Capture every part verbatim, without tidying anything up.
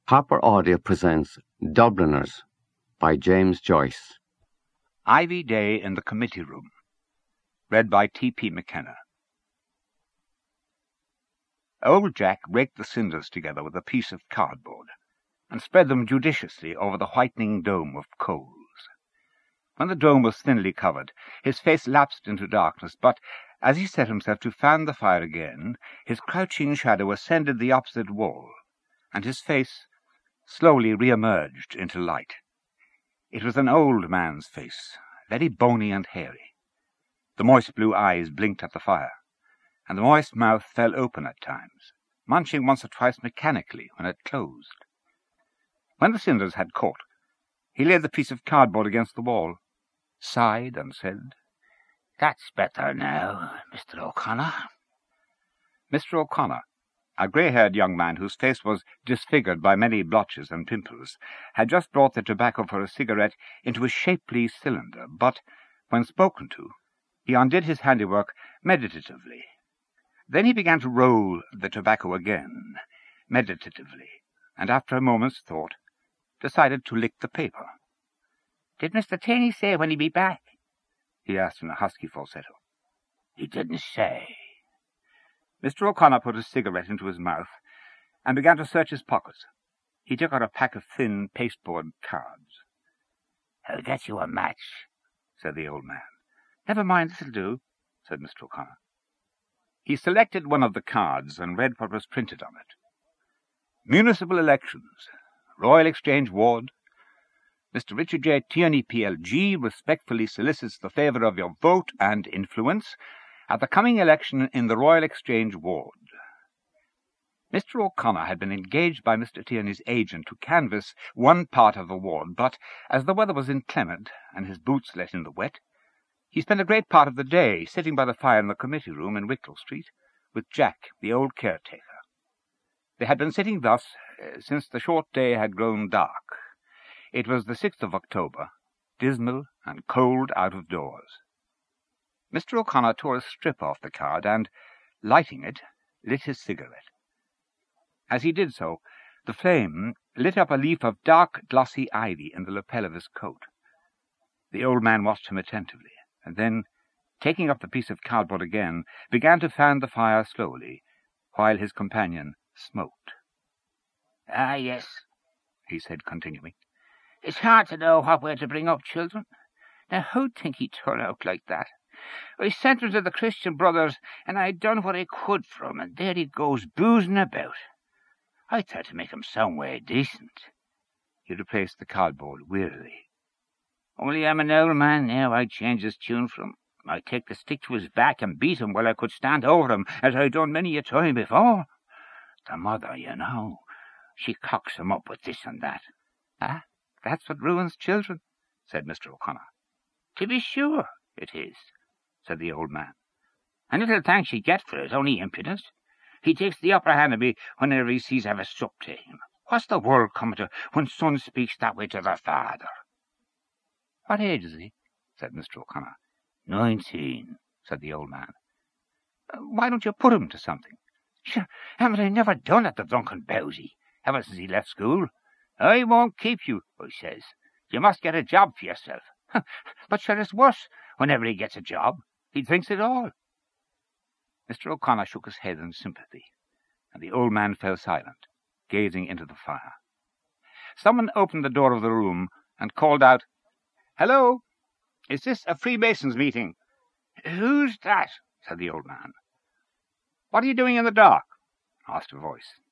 Harper Audio presents Dubliners by James Joyce. Ivy Day in the Committee Room, read by T P McKenna. Old Jack raked the cinders together with a piece of cardboard and spread them judiciously over the whitening dome of coals. When the dome was thinly covered, his face lapsed into darkness, but as he set himself to fan the fire again, his crouching shadow ascended the opposite wall, and his face slowly re-emerged into light. It was an old man's face, very bony and hairy. The moist blue eyes blinked at the fire, and the moist mouth fell open at times, munching once or twice mechanically when it closed. When the cinders had caught, he laid the piece of cardboard against the wall, sighed, and said, "That's better now, Mister O'Connor." Mister O'Connor, a grey-haired young man whose face was disfigured by many blotches and pimples, had just brought the tobacco for a cigarette into a shapely cylinder, but, when spoken to, he undid his handiwork meditatively. Then he began to roll the tobacco again, meditatively, and after a moment's thought, decided to lick the paper. "Did Mister Taney say when he'd be back?" he asked in a husky falsetto. "He didn't say." Mister O'Connor put his cigarette into his mouth and began to search his pockets. He took out a pack of thin pasteboard cards. "I'll get you a match," said the old man. "Never mind, this'll do," said Mister O'Connor. He selected one of the cards and read what was printed on it. "Municipal elections, Royal Exchange Ward. Mister Richard J. Tierney, P L G, respectfully solicits the favour of your vote and influence at the coming election in the Royal Exchange Ward." Mister O'Connor had been engaged by Mister Tierney's agent to canvass one part of the ward, but as the weather was inclement and his boots let in the wet, he spent a great part of the day sitting by the fire in the committee room in Wicklow Street with Jack, the old caretaker. They had been sitting thus uh, since the short day had grown dark. It was the sixth of October, dismal and cold out of doors. Mister O'Connor tore a strip off the card and, lighting it, lit his cigarette. As he did so, the flame lit up a leaf of dark, glossy ivy in the lapel of his coat. The old man watched him attentively, and then, taking up the piece of cardboard again, began to fan the fire slowly, while his companion smoked. "Ah, yes," he said, continuing. "It's hard to know what way to bring up children. Now, who'd think he'd turn out like that? I sent him to the Christian Brothers, and I'd done what I could for him, and there he goes, boozing about. I tried to make him some way decent." He replaced the cardboard wearily. "Only I'm an old man now, I'd change his tune for him. I'd take the stick to his back and beat him while I could stand over him, as I'd done many a time before. The mother, you know, she cocks him up with this and that." "Ah, that's what ruins children," said Mister O'Connor. "To be sure it is," said the old man. "And little thanks you get for it, only impudence. He takes the upper hand of me whenever he sees I have a sup to him. What's the world coming to when sons speaks that way to their father?" "What age is he?" said Mister O'Connor. "Nineteen," said the old man. "Why don't you put him to something?" "Sure, haven't I never done at the drunken bowsy, ever since he left school? 'I won't keep you,' I says. 'You must get a job for yourself.' But sure, it's worse whenever he gets a job. He drinks it all." Mister O'Connor shook his head in sympathy, and the old man fell silent, gazing into the fire. Someone opened the door of the room and called out, "Hello! Is this a Freemasons meeting?" "Who's that?" said the old man. "What are you doing in the dark?" asked a voice.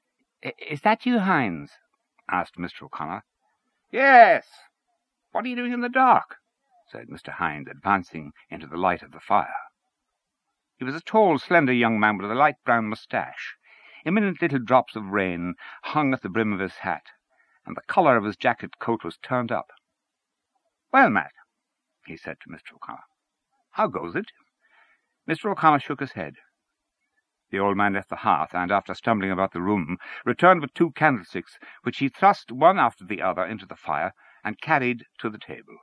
"Is that you, Hines?" asked Mister O'Connor. "Yes. What are you doing in the dark?" said Mister Hind, advancing into the light of the fire. He was a tall, slender young man with a light brown moustache. Imminent little drops of rain hung at the brim of his hat, and the collar of his jacket coat was turned up. "Well, Matt," he said to Mister O'Connor, "how goes it?" Mister O'Connor shook his head. The old man left the hearth, and, after stumbling about the room, returned with two candlesticks, which he thrust one after the other into the fire and carried to the table.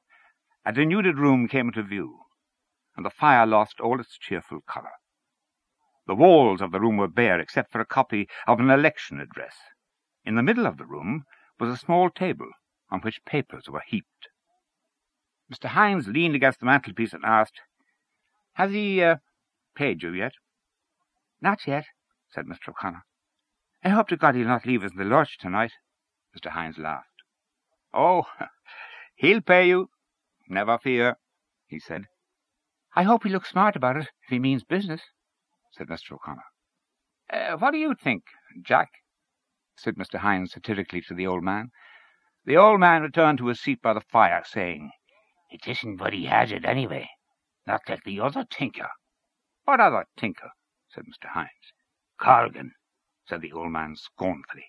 A denuded room came into view, and the fire lost all its cheerful colour. The walls of the room were bare, except for a copy of an election address. In the middle of the room was a small table on which papers were heaped. Mister Hynes leaned against the mantelpiece and asked, "Has he uh, paid you yet?" "Not yet," said Mister O'Connor. "I hope to God he'll not leave us in the lurch tonight." Mister Hynes laughed. "Oh, he'll pay you, never fear," he said. "I hope he looks smart about it, if he means business," said Mister O'Connor. Uh, what do you think, Jack?" said Mister Hynes satirically to the old man. The old man returned to his seat by the fire, saying, "It isn't what he has it anyway, not like the other tinker." "What other tinker?" said Mister Hynes. "Corrigan," said the old man scornfully.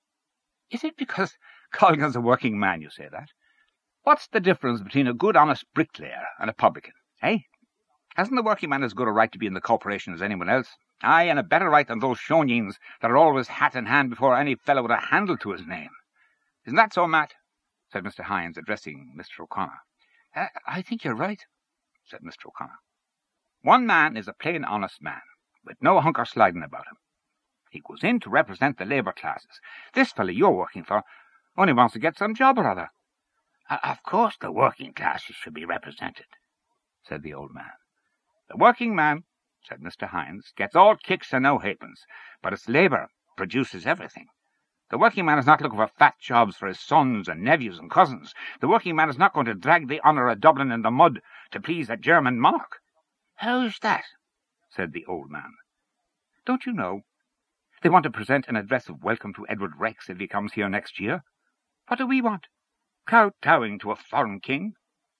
"Is it because Corrigan's a working man you say that? What's the difference between a good honest bricklayer and a publican, eh? Hasn't the working man as good a right to be in the corporation as anyone else? Aye, and a better right than those shonyeens that are always hat in hand before any fellow with a handle to his name. Isn't that so, Matt?" said Mister Hynes, addressing Mister O'Connor. Uh, I think you're right," said Mister O'Connor. "One man is a plain honest man, with no hunker sliding about him. He goes in to represent the labour classes. This fellow you're working for only wants to get some job or other." Uh, "Of course the working classes should be represented," said the old man. "The working man," said Mister Hynes, "gets all kicks and no halfpence, but it's labour produces everything. The working man is not looking for fat jobs for his sons and nephews and cousins. The working man is not going to drag the honour of Dublin in the mud to please a German monarch." "How's that?" said the old man. "Don't you know? They want to present an address of welcome to Edward Rex if he comes here next year. What do we want? Kowtowing to a foreign king?"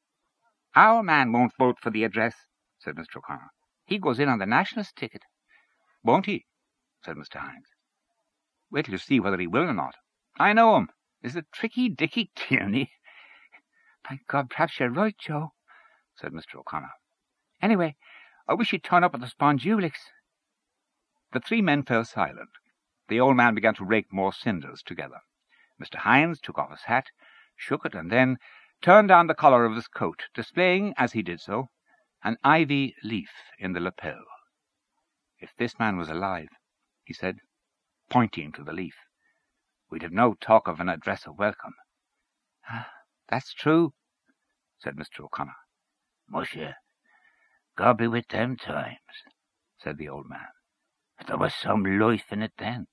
"Our man won't vote for the address," said Mister O'Connor. "He goes in on the Nationalist ticket." "Won't he?" said Mister Hynes. "Wait till you see whether he will or not. I know him. Is it Tricky Dicky Tierney?" "Thank God, perhaps you're right, Joe," said Mister O'Connor. "Anyway, I wish he'd turn up at the Spondulics." The three men fell silent. The old man began to rake more cinders together. Mister Hynes took off his hat, shook it, and then turned down the collar of his coat, displaying, as he did so, an ivy leaf in the lapel. "If this man was alive," he said, pointing to the leaf, "we'd have no talk of an address of welcome." "Ah, that's true," said Mister O'Connor. "Musha, God be with them times," said the old man. "If there was some life in it then."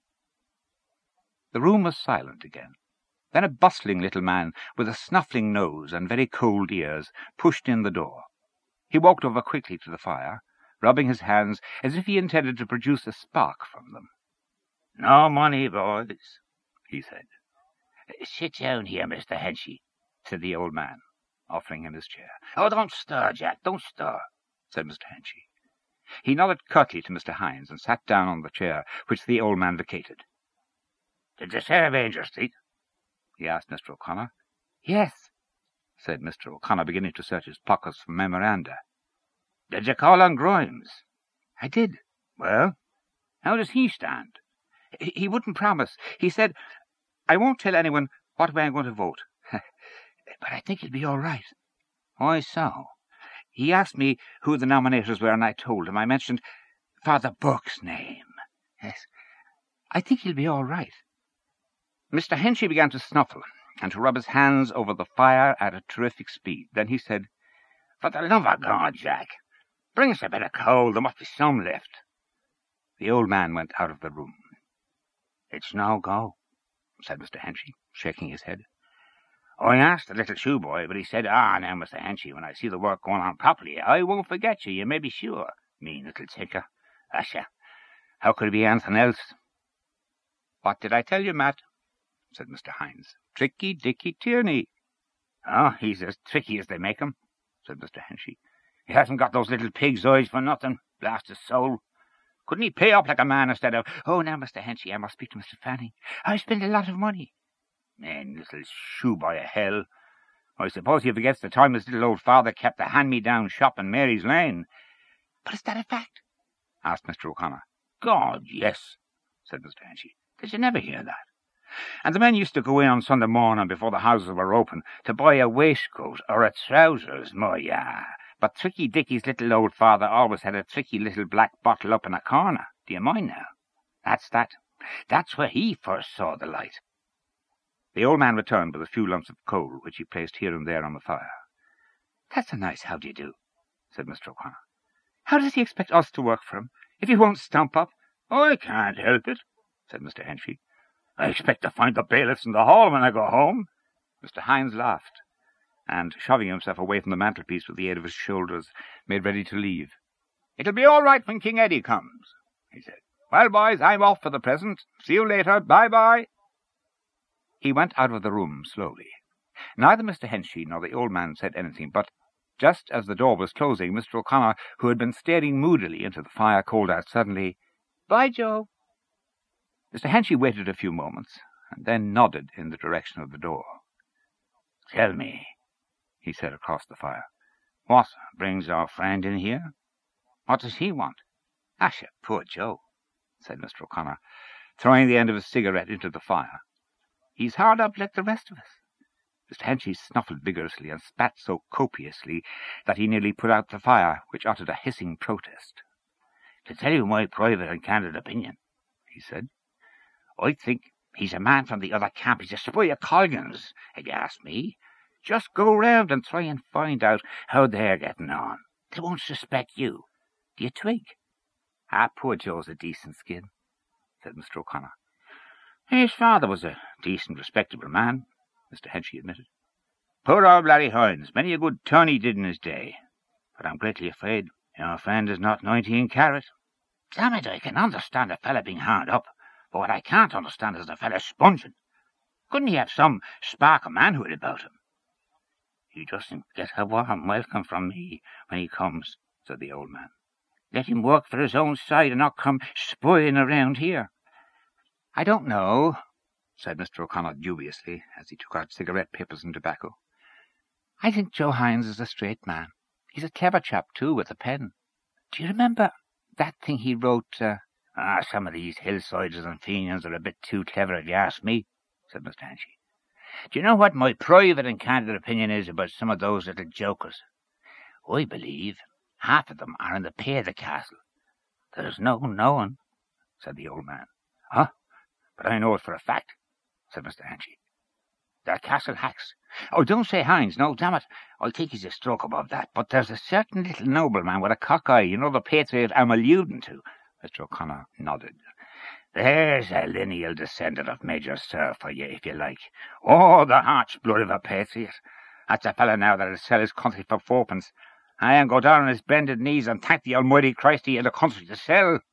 The room was silent again. Then a bustling little man with a snuffling nose and very cold ears pushed in the door. He walked over quickly to the fire, rubbing his hands as if he intended to produce a spark from them. "No money, boys," he said. "Sit down here, Mister Henchy," said the old man, offering him his chair. "Oh, don't stir, Jack, don't stir," said Mister Henchy. He nodded curtly to Mister Hynes and sat down on the chair which the old man vacated. "Did you say of Angel Street?" he asked Mister O'Connor. "Yes," said Mister O'Connor, beginning to search his pockets for memoranda. "Did you call on Grimes?" "I did." "Well, how does he stand?" "He wouldn't promise. He said, 'I won't tell anyone what way I'm going to vote.' But I think he'll be all right." "Why so?" "He asked me who the nominators were, and I told him. I mentioned Father Burke's name. Yes, I think he'll be all right." Mister Henchy began to snuffle and to rub his hands over the fire at a terrific speed. Then he said, "For the love of God, Jack, bring us a bit of coal. There must be some left." The old man went out of the room. "It's no go," said Mister Henchy, shaking his head. "I asked the little shoeboy, but he said, 'Ah, now, Mister Henchy, when I see the work going on properly, I won't forget you, you may be sure.' Mean little tinker. Asha, how could it be anything else?" "What did I tell you, Matt?" said Mister Hynes. "Tricky Dicky Tierney." "Oh, he's as tricky as they make him," said Mister Henchy. "He hasn't got those little pig's eyes for nothing, blast his soul. Couldn't he pay up like a man instead of—" "Oh, now, Mister Henchy, I must speak to Mister Fanning. I've spent a lot of money." "Man, little shoeboy of hell. I suppose he forgets the time his little old father kept the hand-me-down shop in Mary's Lane." "But is that a fact?" asked Mister O'Connor. "God, yes," said Mister Henchy. "Did you never hear that? And the men used to go in on Sunday morning before the houses were open to buy a waistcoat or a trousers, my yeah. But Tricky Dicky's little old father always had a tricky little black bottle up in a corner. Do you mind now? That's that. That's where he first saw the light." The old man returned with a few lumps of coal, which he placed here and there on the fire. "That's a nice how-do-you-do," said Mister O'Connor. "How does he expect us to work for him, if he won't stump up?" "I can't help it," said Mister Henchy. "I expect to find the bailiffs in the hall when I go home." Mister Hynes laughed, and, shoving himself away from the mantelpiece with the aid of his shoulders, made ready to leave. "It'll be all right when King Eddie comes," he said. "Well, boys, I'm off for the present. See you later. Bye-bye." He went out of the room slowly. Neither Mister Henchy nor the old man said anything, but just as the door was closing, Mister O'Connor, who had been staring moodily into the fire, called out suddenly, "Bye, Joe." Mister Henchy waited a few moments, and then nodded in the direction of the door. "Tell me," he said across the fire, "what brings our friend in here? What does he want?" "Asha, poor Joe," said Mister O'Connor, throwing the end of his cigarette into the fire. "He's hard up like the rest of us." Mister Henchy snuffled vigorously and spat so copiously that he nearly put out the fire, which uttered a hissing protest. "To tell you my private and candid opinion," he said, "I think he's a man from the other camp. He's a spy of Colgan's, if you ask me. Just go round and try and find out how they're getting on. They won't suspect you. Do you twig?" "Ah, poor Joe's a decent skin," said Mister O'Connor. "His father was a decent, respectable man," Mister Henchy admitted. "Poor old Larry Hynes, many a good turn he did in his day. But I'm greatly afraid your friend is not nineteen carat. Damn it, I can understand a fella being hard up, but what I can't understand is a fella sponging. Couldn't he have some spark of manhood about him?" "He doesn't get a warm welcome from me when he comes," said the old man. "Let him work for his own side and not come spying around here." "I don't know," said Mister O'Connor dubiously, as he took out cigarette papers and tobacco. "I think Joe Hynes is a straight man. He's a clever chap, too, with a pen. Do you remember that thing he wrote? Uh, ah, some of these hillsiders and Fenians are a bit too clever, if you ask me," said Mister Henchy. "Do you know what my private and candid opinion is about some of those little jokers? I believe half of them are in the pay of the castle." "There's no knowing," said the old man. "Huh? But I know it for a fact," said Mister Henchy. "They're castle hacks. Oh, don't say Hynes, no, damn it. I think he's a stroke above that. But there's a certain little nobleman with a cock eye, you know, the patriot I'm alluding to." Mister O'Connor nodded. "There's a lineal descendant of Major Sir for you, if you like. Oh, the arch blood of a patriot. That's a fellow now that'll sell his country for fourpence. I and go down on his bended knees and thank the Almighty Christ he had a country to sell." There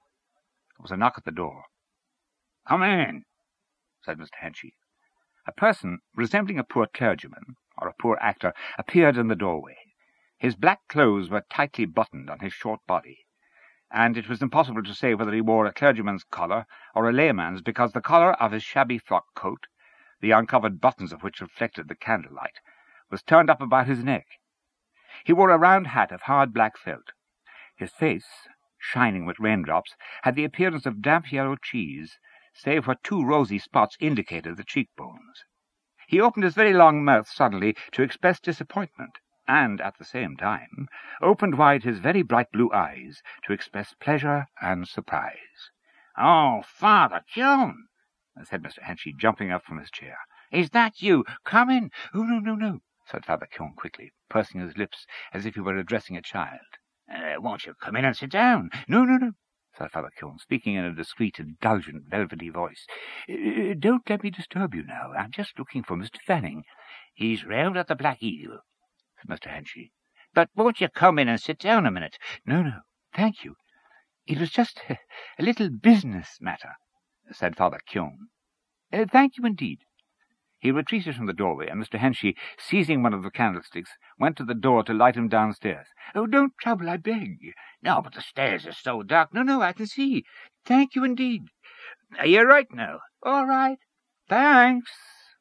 was a knock at the door. "Come in," said Mister Henchy. A person resembling a poor clergyman or a poor actor appeared in the doorway. His black clothes were tightly buttoned on his short body, and it was impossible to say whether he wore a clergyman's collar or a layman's, because the collar of his shabby frock coat, the uncovered buttons of which reflected the candlelight, was turned up about his neck. He wore a round hat of hard black felt. His face, shining with raindrops, had the appearance of damp yellow cheese, save where two rosy spots indicated the cheekbones. He opened his very long mouth suddenly to express disappointment, and, at the same time, opened wide his very bright blue eyes to express pleasure and surprise. "Oh, Father John," said Mister Henchy, jumping up from his chair. "Is that you? Come in." "Oh, no, no, no," said Father Keown quickly, pursing his lips as if he were addressing a child. Uh, won't you come in and sit down?" "No, no, no," said Father Keown, speaking in a discreet, indulgent, velvety voice. Uh, "don't let me disturb you now. I'm just looking for Mister Fanning." "He's round at the Black Eagle," said Mister Henchy. "But won't you come in and sit down a minute?" "No, no, thank you. It was just a, a little business matter," said Father Keown. Uh, "thank you indeed." He retreated from the doorway, and Mister Henchy, seizing one of the candlesticks, went to the door to light him downstairs. "Oh, don't trouble, I beg." "No, but the stairs are so dark." "No, no, I can see. Thank you indeed." "Are you right now?" "All right. Thanks."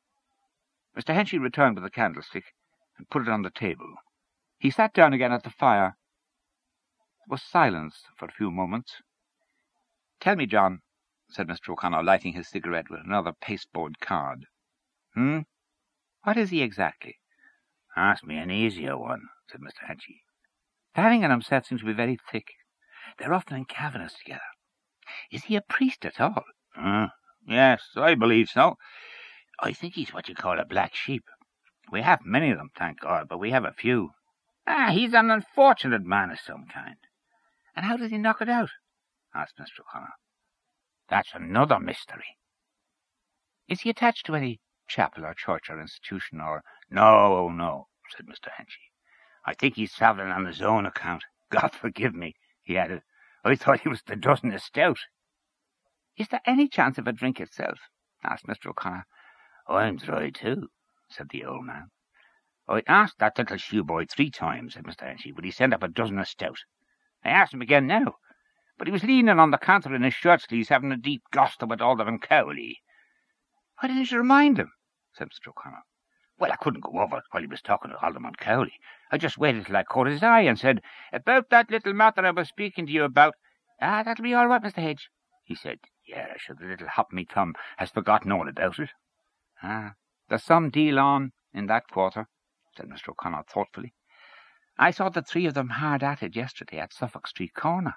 Mister Henchy returned with the candlestick and put it on the table. He sat down again at the fire. There was silence for a few moments. "Tell me, John," said Mister O'Connor, lighting his cigarette with another pasteboard card. "Hmm? What is he exactly?" "Ask me an easier one," said Mister Henchy. "Fanning and himself seem to be very thick. They're often in Cavernous together. Is he a priest at all?" Uh, yes, I believe so. I think he's what you call a black sheep. We have many of them, thank God, but we have a few. Ah, he's an unfortunate man of some kind. And how did he knock it out? Asked Mister O'Connor. That's another mystery. Is he attached to any chapel or church or institution or... No, no, said Mister Henchy. I think he's travelling on his own account. God forgive me, he added. I thought he was the dozen of stout. Is there any chance of a drink itself? Asked Mister O'Connor. I'm dry too, said the old man. I asked that little shoeboy three times, said Mister Henchy, would he send up a dozen of stout. I asked him again now, but he was leaning on the counter in his shirt sleeves having a deep gossip with Alderman Cowley. Why didn't you remind him? Said Mister O'Connor. Well, I couldn't go over while he was talking to Alderman Cowley. I just waited till I caught his eye and said, about that little matter I was speaking to you about. Ah, that'll be all right, Mister Hedge, he said. Yeah, sure, the little hop-me thumb has forgotten all about it. Ah, there's some deal on in that quarter, said Mister O'Connor thoughtfully. I saw the three of them hard at it yesterday at Suffolk Street corner.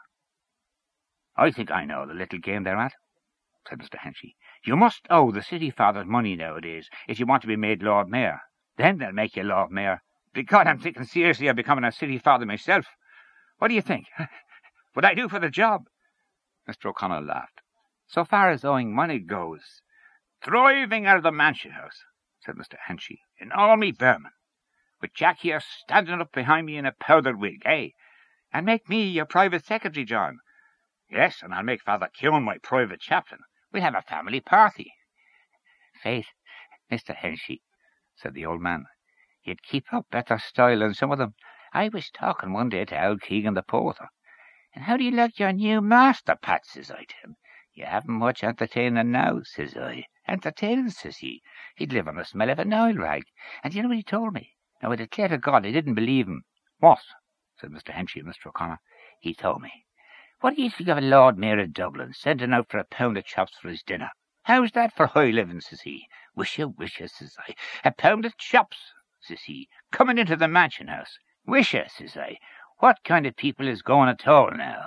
I think I know the little game they're at, said Mister Henchy. You must owe the city fathers money nowadays if you want to be made Lord Mayor. Then they'll make you Lord Mayor. Because I'm thinking seriously of becoming a city father myself. What do you think? Would I do for the job? Mister O'Connor laughed. So far as owing money goes, thriving out of the Mansion House, said Mister Henchy, in all me vermin, with Jack here standing up behind me in a powdered wig, eh? And make me your private secretary, John. Yes, and I'll make Father Keown my private chaplain. We'll have a family party. Faith, Mister Henchy, said the old man, you'd keep up better style than some of them. I was talking one day to old Keegan the porter. And how do you like your new master, Pat, says I to him. You haven't much entertaining now, says I. Entertaining, says he. He'd live on the smell of an oil rag. And you know what he told me? Now, I declare to God I didn't believe him. What? Said Mister Henchy and Mister O'Connor. He told me. What do you think of a Lord Mayor of Dublin sending out for a pound of chops for his dinner? How's that for high living, says he. Wish you, wish you, says I. A pound of chops, says he, coming into the Mansion House. Wish you, says I. What kind of people is going at all now?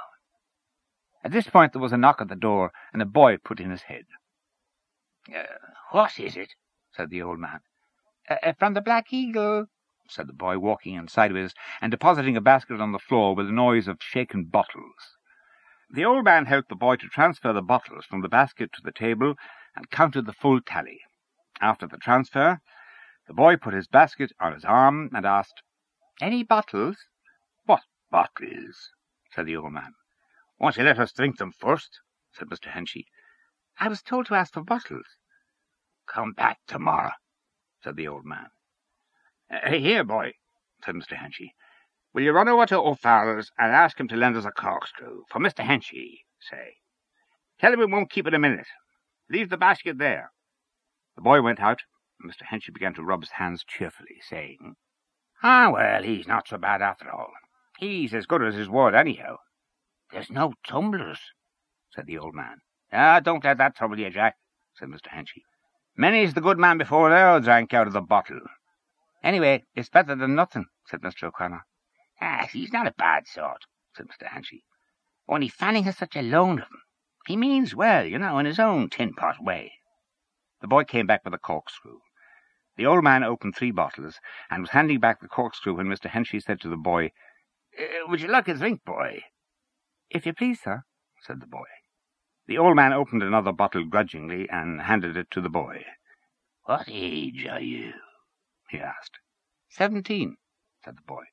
At this point there was a knock at the door, and a boy put in his head. Uh, what is it? Said the old man. Uh, from the Black Eagle, said the boy, walking in sideways and depositing a basket on the floor with a noise of shaken bottles. The old man helped the boy to transfer the bottles from the basket to the table and counted the full tally. After the transfer, the boy put his basket on his arm and asked, Any bottles? What bottles? Said the old man. Won't you let us drink them first? Said Mister Henchy. I was told to ask for bottles. Come back tomorrow, said the old man. Uh, here, boy, said Mister Henchy. Will you run over to O'Farrell's and ask him to lend us a corkscrew for Mister Henchy, say. Tell him we won't keep it a minute. Leave the basket there. The boy went out, and Mister Henchy began to rub his hands cheerfully, saying, Ah, well, he's not so bad after all. He's as good as his word, anyhow. There's no tumblers, said the old man. Ah, don't let that trouble you, Jack, said Mister Henchy. Many's the good man before now drank out of the bottle. Anyway, it's better than nothing, said Mister O'Connor. Ah, he's not a bad sort, said Mister Henchy. Only Fanning has such a loan of him. He means well, you know, in his own tin-pot way. The boy came back with a corkscrew. The old man opened three bottles and was handing back the corkscrew when Mister Henchy said to the boy, uh, Would you like a drink, boy? If you please, sir, said the boy. The old man opened another bottle grudgingly and handed it to the boy. What age are you? He asked. Seventeen, said the boy.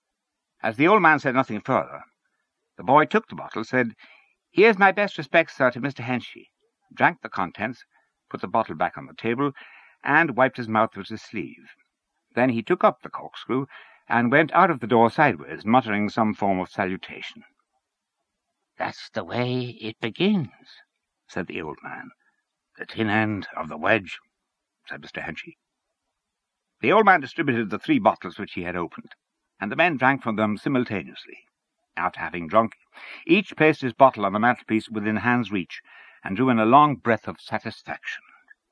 As the old man said nothing further, the boy took the bottle, said, Here's my best respects, sir, to Mister Henchy, drank the contents, put the bottle back on the table, and wiped his mouth with his sleeve. Then he took up the corkscrew and went out of the door sideways, muttering some form of salutation. That's the way it begins, said the old man. The tin end of the wedge, said Mister Henchy. The old man distributed the three bottles which he had opened, and the men drank from them simultaneously. After having drunk, each placed his bottle on the mantelpiece within hand's reach, and drew in a long breath of satisfaction.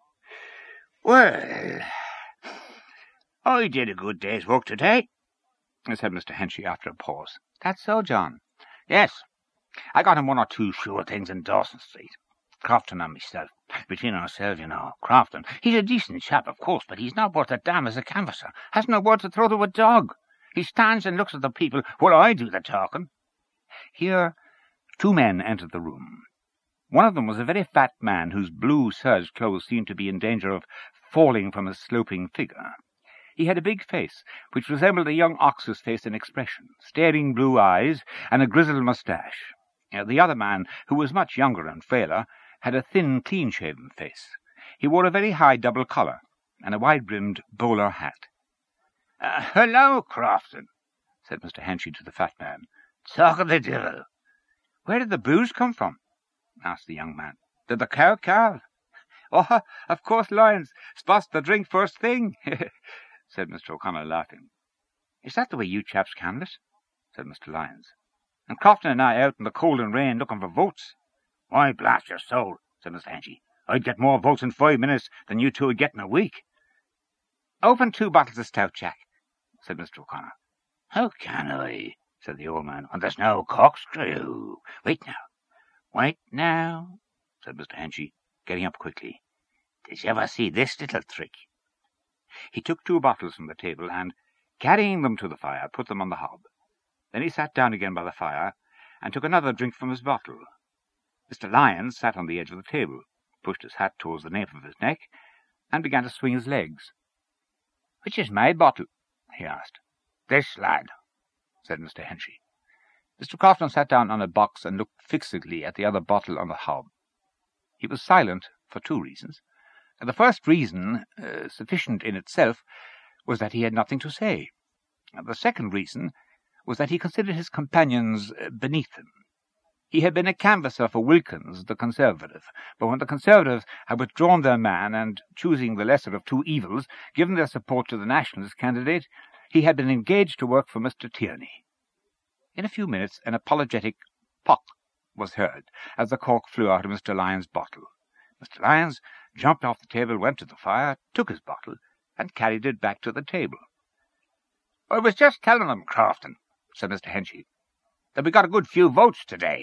Well, I did a good day's work today, said Mister Henchy after a pause. That's so, John. Yes, I got him one or two sure things in Dawson Street. Crofton and myself. Between ourselves, you know, Crofton, he's a decent chap, of course, but he's not worth a damn as a canvasser. Hasn't a word to throw to a dog. He stands and looks at the people while I do the talking." Here two men entered the room. One of them was a very fat man whose blue serge clothes seemed to be in danger of falling from his sloping figure. He had a big face, which resembled a young ox's face in expression, staring blue eyes, and a grizzled moustache. The other man, who was much younger and frailer, had a thin, clean-shaven face. He wore a very high double collar, and a wide-brimmed bowler hat. Uh, "Hello, Crofton," said Mister Henchy to the fat man. "Talk of the devil." "Where did the booze come from?" asked the young man. "Did the cow calve?" "Oh, of course, Lyons spots the drink first thing," said Mister O'Connor, laughing. "Is that the way you chaps canvass?" said Mister Lyons. "And Crofton and I out in the cold and rain looking for votes?" "Why, blast your soul," said Mister Henchy, "I'd get more votes in five minutes than you two would get in a week." "Open two bottles of stout, Jack," said Mister O'Connor. "How can I?" said the old man, "when there's no corkscrew. Wait now, wait now," said Mister Henchy, getting up quickly. "Did you ever see this little trick?" He took two bottles from the table and, carrying them to the fire, put them on the hob. Then he sat down again by the fire and took another drink from his bottle. Mister Lyons sat on the edge of the table, pushed his hat towards the nape of his neck, and began to swing his legs. "Which is my bottle?" he asked. "This, lad," said Mister Henchy. Mister Crofton sat down on a box and looked fixedly at the other bottle on the hob. He was silent for two reasons. The first reason, uh, sufficient in itself, was that he had nothing to say. The second reason was that he considered his companions beneath him. He had been a canvasser for Wilkins, the Conservative, but when the Conservatives had withdrawn their man and, choosing the lesser of two evils, given their support to the Nationalist candidate, he had been engaged to work for Mister Tierney. In a few minutes an apologetic "pock" was heard as the cork flew out of Mister Lyons' bottle. Mister Lyons jumped off the table, went to the fire, took his bottle, and carried it back to the table. "I was just telling them, Crofton," said Mister Henchy, "that we got a good few votes today."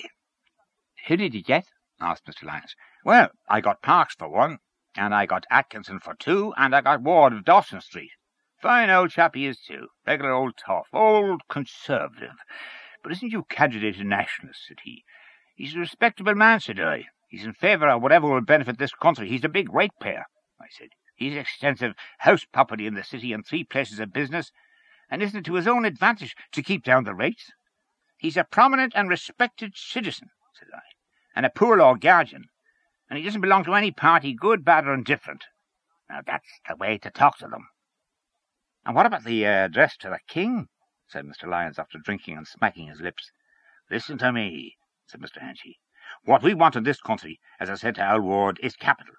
"Who did you get?" asked Mister Lyons. "Well, I got Parkes for one, and I got Atkinson for two, and I got Ward of Dawson Street. Fine old chap he is, too. Regular old toff. Old Conservative. But isn't you candidate a Nationalist?" said he. "He's a respectable man," said I. "He's in favour of whatever will benefit this country. He's a big ratepayer," I said. "He's extensive house property in the city and three places of business, and isn't it to his own advantage to keep down the rates? He's a prominent and respected citizen," said I, "and a poor law guardian, and he doesn't belong to any party, good, bad, or indifferent. Now that's the way to talk to them." "And what about the uh, address to the King?" said Mister Lyons, after drinking and smacking his lips. "Listen to me," said Mister Henchy. "What we want in this country, as I said to Al Ward, is capital.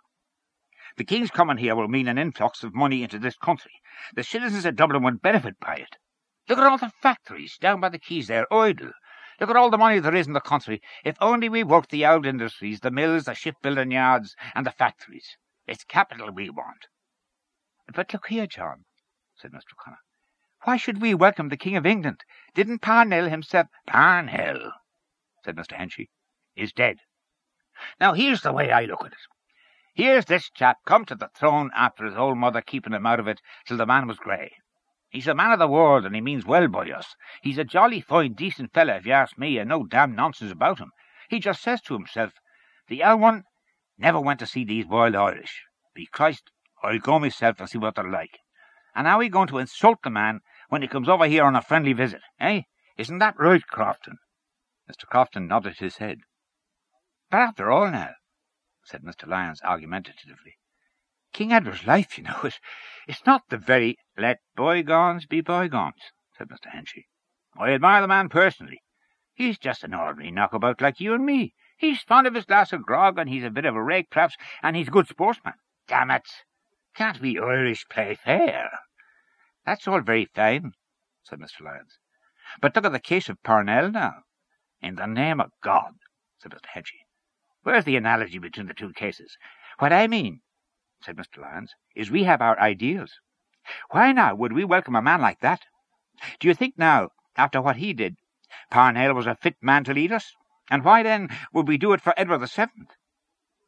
The King's coming here will mean an influx of money into this country. The citizens of Dublin would benefit by it. Look at all the factories down by the quays there, idle. Look at all the money there is in the country. If only we worked the old industries, the mills, the shipbuilding yards, and the factories. It's capital we want." "But look here, John," said Mister O'Connor. "Why should we welcome the King of England? Didn't Parnell himself—" "Parnell," said Mister Henchy, "is dead. Now here's the way I look at it. Here's this chap come to the throne after his old mother keeping him out of it till the man was grey. He's a man of the world, and he means well by us. He's a jolly fine, decent fella, if you ask me, and no damn nonsense about him. He just says to himself, 'The old one never went to see these wild Irish. Be Christ, I'll go myself and see what they're like.' And how are we going to insult the man when he comes over here on a friendly visit, eh? Isn't that right, Crofton?" Mister Crofton nodded his head. "But after all now," said Mister Lyons argumentatively, "King Edward's life, you know, it, it's not the very—" "Let bygones be bygones," said Mister Henchy. "I admire the man personally. He's just an ordinary knockabout like you and me. He's fond of his glass of grog, and he's a bit of a rake, perhaps, and he's a good sportsman. Damn it, can't we Irish play fair?" "That's all very fine," said Mister Lyons. "But look at the case of Parnell now." "In the name of God," said Mister Henchy, "where's the analogy between the two cases?" "What I mean," said Mister Lyons, "is we have our ideals. Why now would we welcome a man like that? Do you think now, after what he did, Parnell was a fit man to lead us? And why then would we do it for Edward the Seventh?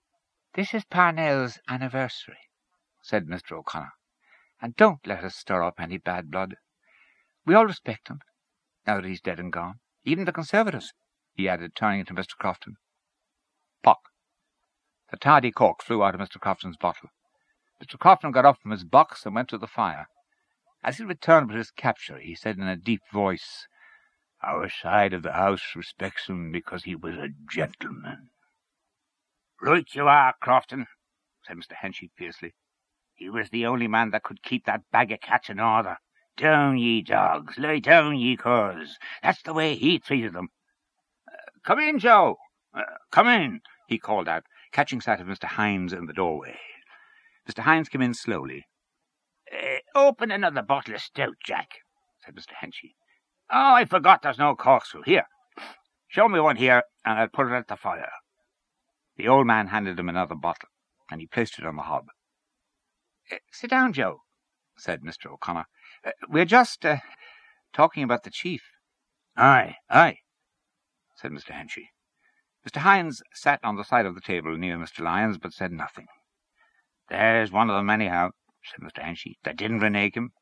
"This is Parnell's anniversary," said Mister O'Connor, "and don't let us stir up any bad blood. We all respect him, now that he's dead and gone. Even the Conservatives," he added, turning to Mister Crofton. Pock! The tardy cork flew out of Mister Crofton's bottle. Mister Crofton got up from his box and went to the fire. As he returned with his capture, he said in a deep voice, "Our side of the house respects him because he was a gentleman." "Right you are, Crofton," said Mister Henchy fiercely. "He was the only man that could keep that bag of cats in order. Down, ye dogs, lie down, ye curs. That's the way he treated them. Uh, come in, Joe. Uh, come in," he called out, catching sight of Mister Hynes in the doorway. Mister Hynes came in slowly. Uh, "Open another bottle of stout, Jack," said Mister Henchy. "Oh, I forgot there's no corkscrew. Here, show me one here, and I'll put it at the fire." The old man handed him another bottle, and he placed it on the hob. Uh, "Sit down, Joe," said Mister O'Connor. Uh, "we're just uh, talking about the chief." "Aye, aye," said Mister Henchy. Mister Hynes sat on the side of the table near Mister Lyons, but said nothing. "There's one of them, anyhow," said Mister Henchy, "that didn't renege him.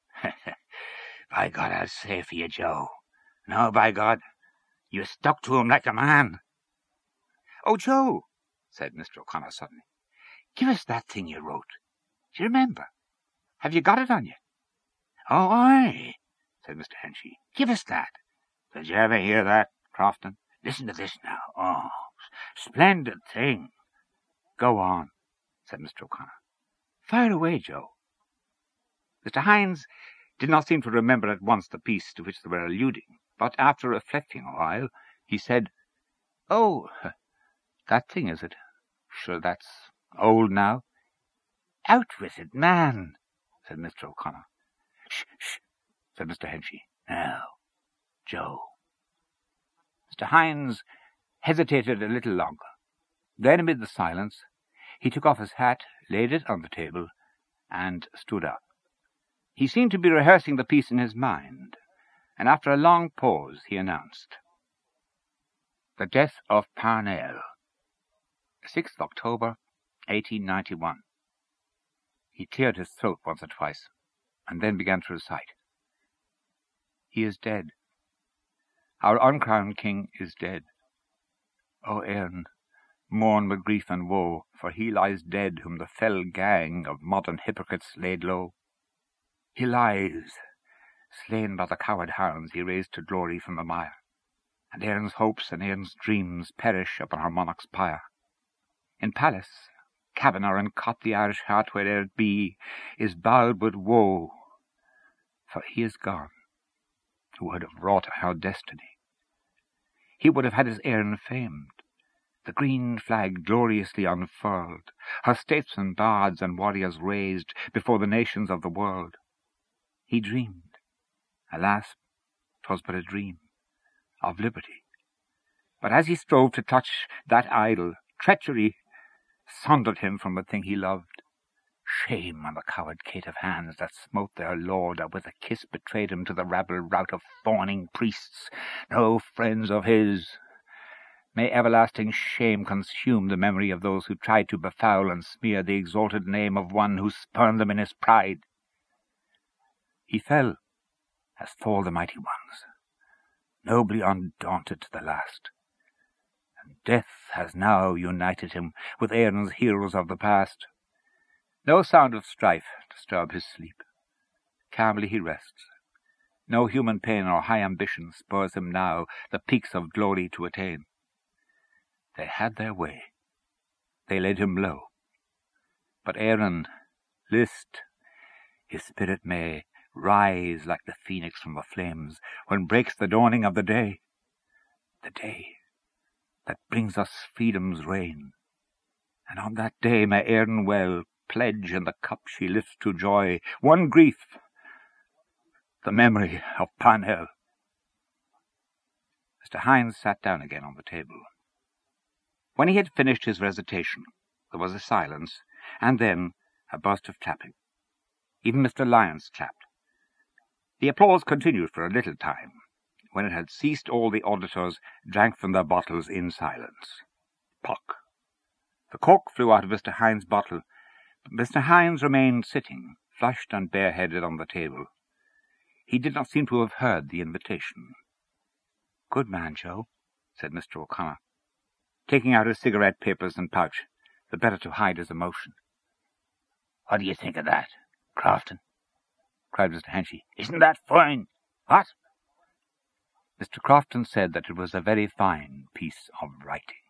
By God, I'll say for you, Joe. No, by God, you stuck to him like a man." "Oh, Joe," said Mister O'Connor suddenly, "give us that thing you wrote. Do you remember? Have you got it on you?" "Oh, aye," said Mister Henchy. "Give us that." "Did you ever hear that, Crofton? Listen to this now. Oh, splendid thing." "Go on," said Mister O'Connor. "Fire away, Joe." Mister Hynes did not seem to remember at once the piece to which they were alluding, but after reflecting a while, he said, "Oh, that thing, is it? Sure, that's old now." "Out with it, man," said Mister O'Connor. "Shh, shh," said Mister Henchy. "Now, Joe." Mister Hynes hesitated a little longer. Then, amid the silence, he took off his hat, laid it on the table, and stood up. He seemed to be rehearsing the piece in his mind, and after a long pause he announced, "The Death of Parnell, sixth of October, eighteen ninety-one. He cleared his throat once or twice, and then began to recite. "He is dead. Our uncrowned king is dead. O Erin, mourn with grief and woe, for he lies dead whom the fell gang of modern hypocrites laid low. He lies, slain by the coward hounds he raised to glory from the mire, and Erin's hopes and Erin's dreams perish upon her monarch's pyre. In palace, cabin, or in cot, the Irish heart, where'er it be, is bowed with woe, for he is gone, who would have wrought our destiny. He would have had his Erin famed, the green flag gloriously unfurled, her statesmen, bards, and warriors raised before the nations of the world. He dreamed, alas, 'twas but a dream, of liberty. But as he strove to touch that idol, treachery sundered him from the thing he loved. Shame on the coward caitiff hands that smote their lord, that with a kiss betrayed him to the rabble rout of fawning priests, no friends of his. May everlasting shame consume the memory of those who tried to befoul and smear the exalted name of one who spurned them in his pride. He fell, as fall the mighty ones, nobly undaunted to the last, and death has now united him with Erin's heroes of the past. No sound of strife disturb his sleep. Calmly he rests. No human pain or high ambition spurs him now the peaks of glory to attain. They had their way. They laid him low. But Erin, list, his spirit may rise like the phoenix from the flames when breaks the dawning of the day, the day that brings us freedom's reign. And on that day may Erin well pledge in the cup she lifts to joy one grief, the memory of Parnell. Mister Hynes sat down again on the table. When he had finished his recitation, there was a silence, and then a burst of clapping. Even Mister Lyons clapped. The applause continued for a little time. When it had ceased, all the auditors drank from their bottles in silence. Pock! The cork flew out of Mister Hines' bottle, but Mister Hines remained sitting, flushed and bareheaded, on the table. He did not seem to have heard the invitation. "Good man, Joe," said Mister O'Connor, taking out his cigarette papers and pouch, the better to hide his emotion. "What do you think of that, Crofton?" cried Mister Henchy. "Isn't that fine? What?" Mister Crofton said that it was a very fine piece of writing.